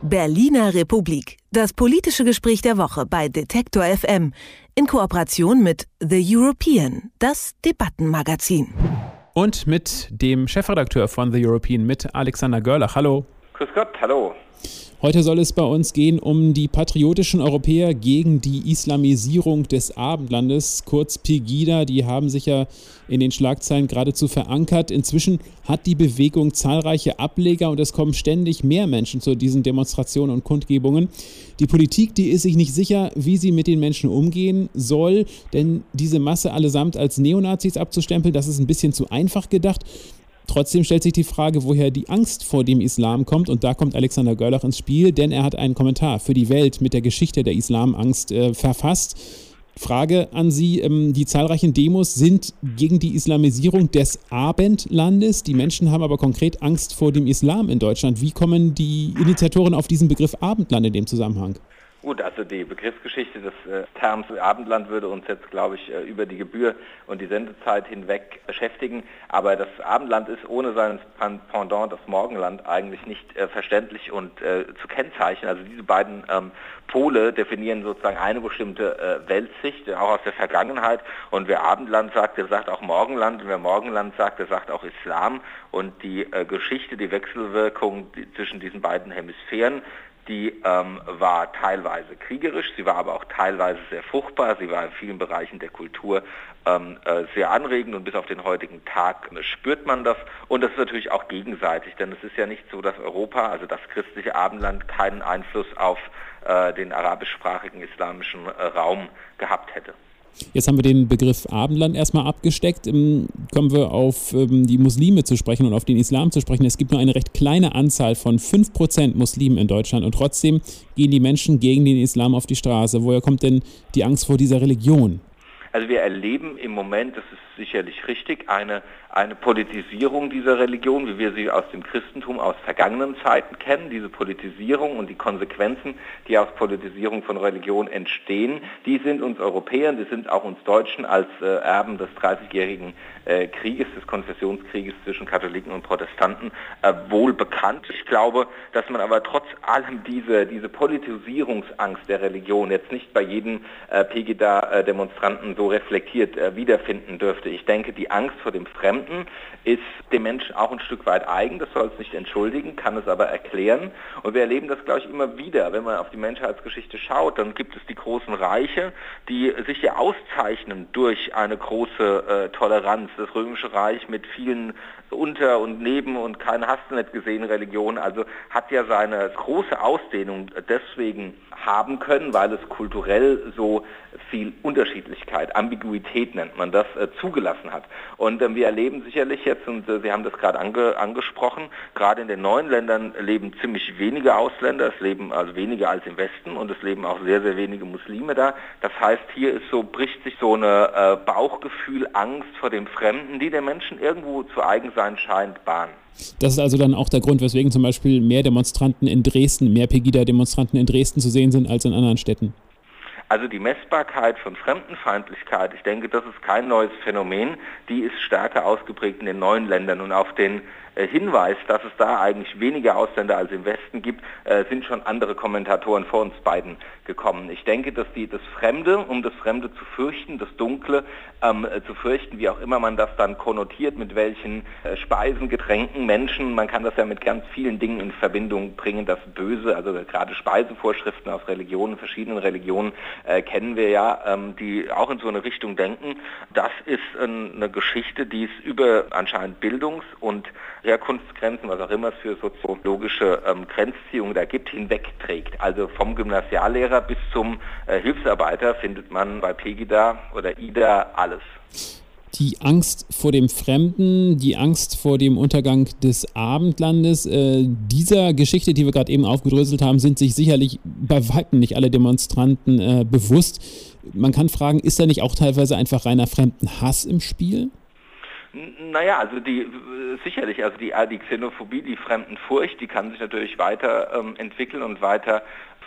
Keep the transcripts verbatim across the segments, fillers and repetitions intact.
Berliner Republik. Das politische Gespräch der Woche bei Detektor F M in Kooperation mit The European, das Debattenmagazin. Und mit dem Chefredakteur von The European, mit Alexander Görlach. Hallo. Grüß Gott, hallo. Heute soll es bei uns gehen um die patriotischen Europäer gegen die Islamisierung des Abendlandes, kurz Pegida. Die haben sich ja in den Schlagzeilen geradezu verankert. Inzwischen hat die Bewegung zahlreiche Ableger und es kommen ständig mehr Menschen zu diesen Demonstrationen und Kundgebungen. Die Politik, die ist sich nicht sicher, wie sie mit den Menschen umgehen soll, denn diese Masse allesamt als Neonazis abzustempeln, das ist ein bisschen zu einfach gedacht. Trotzdem stellt sich die Frage, woher die Angst vor dem Islam kommt. Und da kommt Alexander Görlach ins Spiel, denn er hat einen Kommentar für die Welt mit der Geschichte der Islamangst äh, verfasst. Frage an Sie, ähm, die zahlreichen Demos sind gegen die Islamisierung des Abendlandes. Die Menschen haben aber konkret Angst vor dem Islam in Deutschland. Wie kommen die Initiatoren auf diesen Begriff Abendland in dem Zusammenhang? Gut, also die Begriffsgeschichte des äh, Terms Abendland würde uns jetzt, glaube ich, äh, über die Gebühr und die Sendezeit hinweg beschäftigen. Aber das Abendland ist ohne sein Pendant, das Morgenland, eigentlich nicht äh, verständlich und äh, zu kennzeichnen. Also diese beiden ähm, Pole definieren sozusagen eine bestimmte äh, Weltsicht, auch aus der Vergangenheit. Und wer Abendland sagt, der sagt auch Morgenland. Und wer Morgenland sagt, der sagt auch Islam. Und die äh, Geschichte, die Wechselwirkung die, zwischen diesen beiden Hemisphären, die ähm, war teilweise kriegerisch, sie war aber auch teilweise sehr fruchtbar, sie war in vielen Bereichen der Kultur ähm, äh, sehr anregend und bis auf den heutigen Tag äh, spürt man das. Und das ist natürlich auch gegenseitig, denn es ist ja nicht so, dass Europa, also das christliche Abendland, keinen Einfluss auf äh, den arabischsprachigen islamischen äh, Raum gehabt hätte. Jetzt haben wir den Begriff Abendland erstmal abgesteckt. Ähm, kommen wir auf ähm, die Muslime zu sprechen und auf den Islam zu sprechen. Es gibt nur eine recht kleine Anzahl von fünf Prozent Muslimen in Deutschland und trotzdem gehen die Menschen gegen den Islam auf die Straße. Woher kommt denn die Angst vor dieser Religion? Also wir erleben im Moment, das ist sicherlich richtig, eine, eine Politisierung dieser Religion, wie wir sie aus dem Christentum aus vergangenen Zeiten kennen. Diese Politisierung und die Konsequenzen, die aus Politisierung von Religion entstehen, die sind uns Europäern, die sind auch uns Deutschen als äh, Erben des dreißigjährigen äh, Krieges, des Konfessionskrieges zwischen Katholiken und Protestanten äh, wohl bekannt. Ich glaube, dass man aber trotz allem diese, diese Politisierungsangst der Religion jetzt nicht bei jedem äh, Pegida-Demonstranten so reflektiert äh, wiederfinden dürfte. Ich denke, die Angst vor dem Fremden ist dem Menschen auch ein Stück weit eigen. Das soll es nicht entschuldigen, kann es aber erklären. Und wir erleben das, glaube ich, immer wieder. Wenn man auf die Menschheitsgeschichte schaut, dann gibt es die großen Reiche, die sich ja auszeichnen durch eine große äh, Toleranz. Das Römische Reich mit vielen Unter- und Neben- und keine hast du nicht gesehen Religionen, also hat ja seine große Ausdehnung deswegen haben können, weil es kulturell so viel Unterschiedlichkeit, Ambiguität nennt man das, äh, zugelassen hat. Und äh, wir erleben sicherlich jetzt, und äh, Sie haben das gerade ange, angesprochen, gerade in den neuen Ländern leben ziemlich wenige Ausländer, es leben also weniger als im Westen und es leben auch sehr, sehr wenige Muslime da. Das heißt, hier ist so, bricht sich so eine äh, Bauchgefühl, Angst vor dem Fremden, die der Menschen irgendwo zu eigen sein scheint, Bahn. Das ist also dann auch der Grund, weswegen zum Beispiel mehr Demonstranten in Dresden, mehr Pegida-Demonstranten in Dresden zu sehen sind als in anderen Städten. Also die Messbarkeit von Fremdenfeindlichkeit, ich denke, das ist kein neues Phänomen, die ist stärker ausgeprägt in den neuen Ländern und auf den äh, Hinweis, dass es da eigentlich weniger Ausländer als im Westen gibt, äh, sind schon andere Kommentatoren vor uns beiden gekommen. Ich denke, dass die, das Fremde, um das Fremde zu fürchten, das Dunkle ähm, äh, zu fürchten, wie auch immer man das dann konnotiert, mit welchen äh, Speisen, Getränken, Menschen, man kann das ja mit ganz vielen Dingen in Verbindung bringen, das Böse, also gerade Speisevorschriften aus Religionen, verschiedenen Religionen, Äh, kennen wir ja, ähm, die auch in so eine Richtung denken. Das ist äh, eine Geschichte, die es über anscheinend Bildungs- und Herkunftsgrenzen, was auch immer es für soziologische ähm, Grenzziehungen da gibt, hinwegträgt. Also vom Gymnasiallehrer bis zum äh, Hilfsarbeiter findet man bei Pegida oder Ida alles. Die Angst vor dem Fremden, die Angst vor dem Untergang des Abendlandes, äh, dieser Geschichte, die wir gerade eben aufgedröselt haben, sind sich sicherlich bei weitem nicht alle Demonstranten äh, bewusst. Man kann fragen, ist da nicht auch teilweise einfach reiner Fremdenhass im Spiel? Naja, also die sicherlich, also die, die Xenophobie, die Fremdenfurcht, die kann sich natürlich weiter ähm, entwickeln und weiter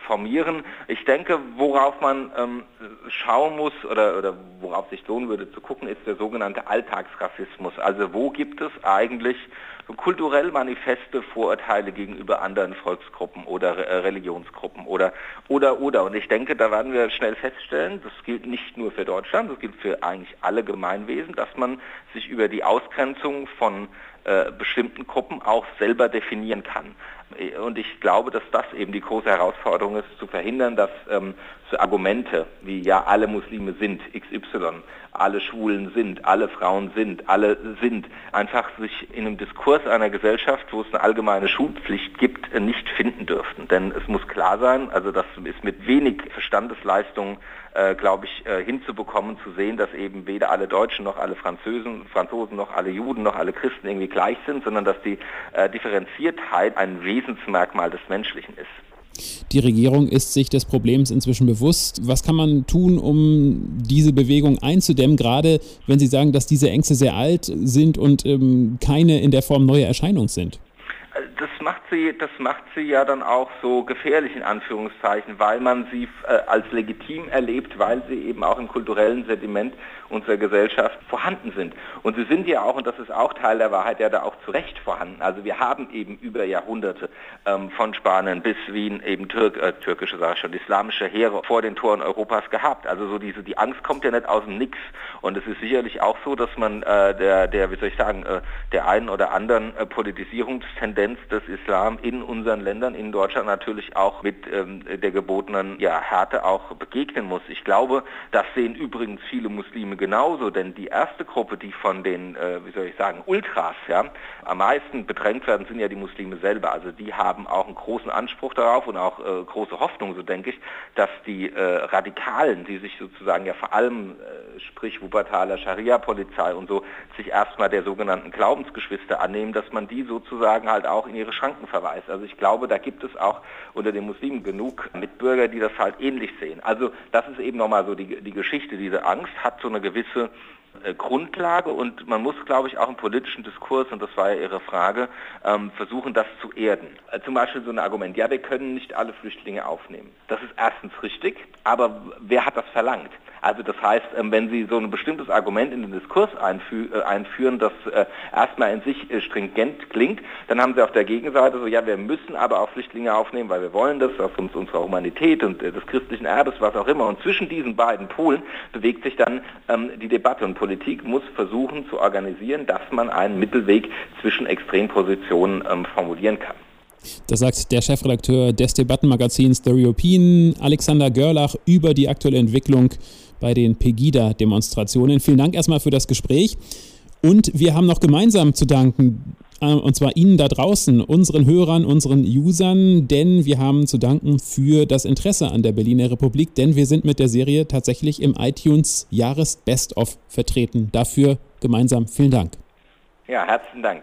formieren. Ich denke, worauf man ähm, schauen muss oder, oder worauf sich lohnen würde zu gucken, ist der sogenannte Alltagsrassismus. Also wo gibt es eigentlich so kulturell manifeste Vorurteile gegenüber anderen Volksgruppen oder äh, Religionsgruppen oder, oder, oder. Und ich denke, da werden wir schnell feststellen, das gilt nicht nur für Deutschland, das gilt für eigentlich alle Gemeinwesen, dass man sich über die Ausgrenzung von äh, bestimmten Gruppen auch selber definieren kann. Und ich glaube, dass das eben die große Herausforderung ist, zu verhindern, dass ähm, so Argumente wie ja, alle Muslime sind X Y, alle Schwulen sind, alle Frauen sind, alle sind, einfach sich in einem Diskurs einer Gesellschaft, wo es eine allgemeine Schulpflicht gibt, nicht finden dürften. Denn es muss klar sein, also das ist mit wenig Verstandesleistung, äh, glaube ich, äh, hinzubekommen, zu sehen, dass eben weder alle Deutschen noch alle Französen, Franzosen noch alle Juden noch alle Christen irgendwie gleich sind, sondern dass die äh, Differenziertheit ein Wesensmerkmal des Menschlichen ist. Die Regierung ist sich des Problems inzwischen bewusst. Was kann man tun, um diese Bewegung einzudämmen, gerade wenn Sie sagen, dass diese Ängste sehr alt sind und ähm, keine in der Form neue Erscheinung sind? Das macht sie, das macht sie ja dann auch so gefährlich in Anführungszeichen, weil man sie äh, als legitim erlebt, weil sie eben auch im kulturellen Sediment unserer Gesellschaft vorhanden sind. Und sie sind ja auch, und das ist auch Teil der Wahrheit, ja da auch zu Recht vorhanden. Also wir haben eben über Jahrhunderte ähm, von Spanien bis Wien eben Türk, äh, türkische, sag ich schon, islamische Heere vor den Toren Europas gehabt. Also so diese, die Angst kommt ja nicht aus dem Nix. Und es ist sicherlich auch so, dass man äh, der, der, wie soll ich sagen, äh, der einen oder anderen äh, Politisierungstendenz des Islam in unseren Ländern, in Deutschland natürlich auch mit ähm, der gebotenen ja, Härte auch begegnen muss. Ich glaube, das sehen übrigens viele Muslime genauso, denn die erste Gruppe, die von den, äh, wie soll ich sagen, Ultras ja, am meisten bedrängt werden, sind ja die Muslime selber. Also die haben auch einen großen Anspruch darauf und auch äh, große Hoffnung, so denke ich, dass die äh, Radikalen, die sich sozusagen ja vor allem, äh, sprich Wuppertaler Scharia-Polizei und so, sich erstmal der sogenannten Glaubensgeschwister annehmen, dass man die sozusagen halt auch in ihre Schranken verweist. Also ich glaube, da gibt es auch unter den Muslimen genug Mitbürger, die das halt ähnlich sehen. Also das ist eben nochmal so die, die Geschichte. Diese Angst hat so eine gewisse äh, Grundlage und man muss, glaube ich, auch im politischen Diskurs, und das war ja Ihre Frage, ähm, versuchen, das zu erden. Äh, zum Beispiel so ein Argument, ja, wir können nicht alle Flüchtlinge aufnehmen. Das ist erstens richtig, aber wer hat das verlangt? Also das heißt, wenn Sie so ein bestimmtes Argument in den Diskurs einfü- äh, einführen, das äh, erstmal in sich äh, stringent klingt, dann haben Sie auf der Gegenseite so, ja, wir müssen aber auch Flüchtlinge aufnehmen, weil wir wollen das aus uns, unserer Humanität und äh, des christlichen Erbes, was auch immer. Und zwischen diesen beiden Polen bewegt sich dann ähm, die Debatte. Und Politik muss versuchen zu organisieren, dass man einen Mittelweg zwischen Extrempositionen ähm, formulieren kann. Das sagt der Chefredakteur des Debattenmagazins The European, Alexander Görlach, über die aktuelle Entwicklung bei den Pegida-Demonstrationen. Vielen Dank erstmal für das Gespräch. Und wir haben noch gemeinsam zu danken, und zwar Ihnen da draußen, unseren Hörern, unseren Usern, denn wir haben zu danken für das Interesse an der Berliner Republik, denn wir sind mit der Serie tatsächlich im iTunes Jahres-Best-of vertreten. Dafür gemeinsam vielen Dank. Ja, herzlichen Dank.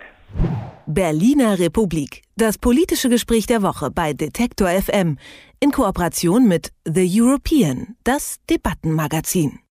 Berliner Republik, das politische Gespräch der Woche bei Detektor F M in Kooperation mit The European, das Debattenmagazin.